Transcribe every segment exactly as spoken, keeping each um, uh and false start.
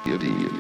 idiot.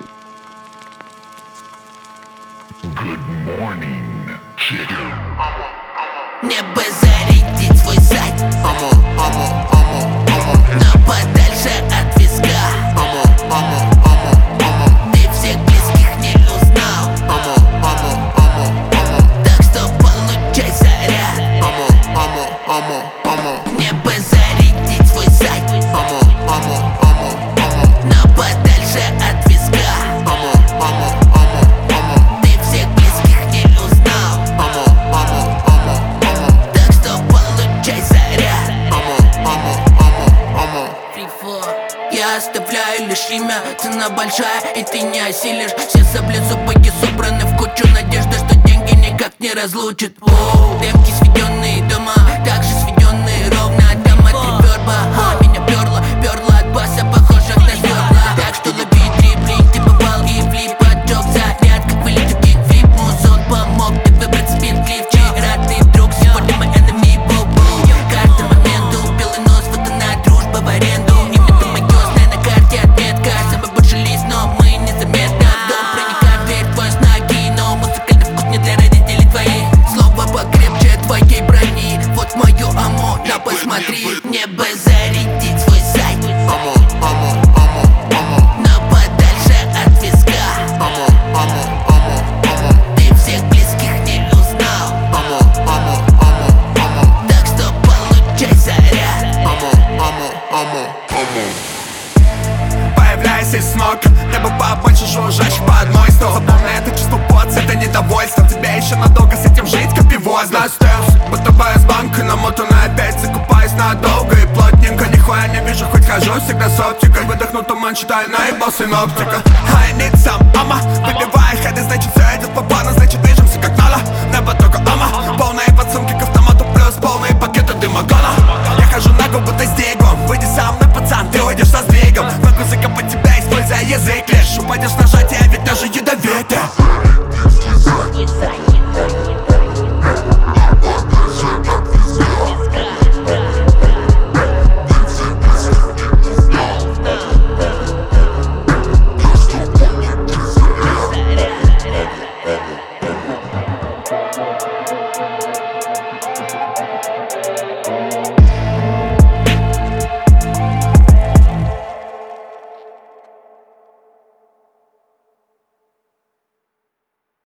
Good morning, chicken. Мне бы зарядить свой сайт, Омо, омо, омо, омо, но подальше от виска. омо, омо, омо, омо, Ты всех близких не узнал, омо, омо, омо, омо, так что получай заряд. омо, омо, омо, омо, Мне бы зарядить свой сайт, омо, омо, омо, омо, но подальше от виска. омо, омо, омо, омо, Ты всех близких не узнал, омо, омо, омо, омо, так что получай заряд. омо, омо, омо, омо. Я оставляю лишь имя, цена большая, и ты не осилишь. Все сопли сапоги собраны в кучу, надежда, что деньги никак не разлучат. Воу, демки сведенные дома, также сведенные ровно там от реверба. А, меня перло, перло от баса, похожих на зерна. Так что лови дриблинг, ты попал и влип, отжег заряд, как вылетит кикфлип. Музон помог ты выбрать спинклип. Вчера ты друг, сегодня мы enemy, бу-бу. Каждый момент убил и нос, вот она дружба в аренду. Посмотри, мне бы зарядить свой сайт, Омо, омо, омо, омо, но подальше от виска. омо, омо, омо, омо, Ты всех близких не узнал, омо, омо, омо, омо, так что получай заряд. омо, омо, омо, омо. Появляйся из ног, небо побольше жужжащих по одной сто. Запомни это чувство под цвета недовольства. Тебе еще надолго с этим жить, как пивой. Знаю стелс, будто бы с банкой намотанной опять. Закупаюсь надолго и плотненько. Нихуя не вижу, хоть хожу всегда с оптикой. Выдохну туман, читаю наебал синоптика. I need some, ама, выбивая хеды, значит все идет по плану. Значит движемся как надо, небо только ама. Полные подсумки к автомату плюс полные пакеты дыма гона. Я хожу на губы, ты с дигом. Выйди со мной, пацан, ты уйдешь со сдвигом. Могу закопать тебя, используя язык лишь. Упадешь нажатие, ведь даже ядовито.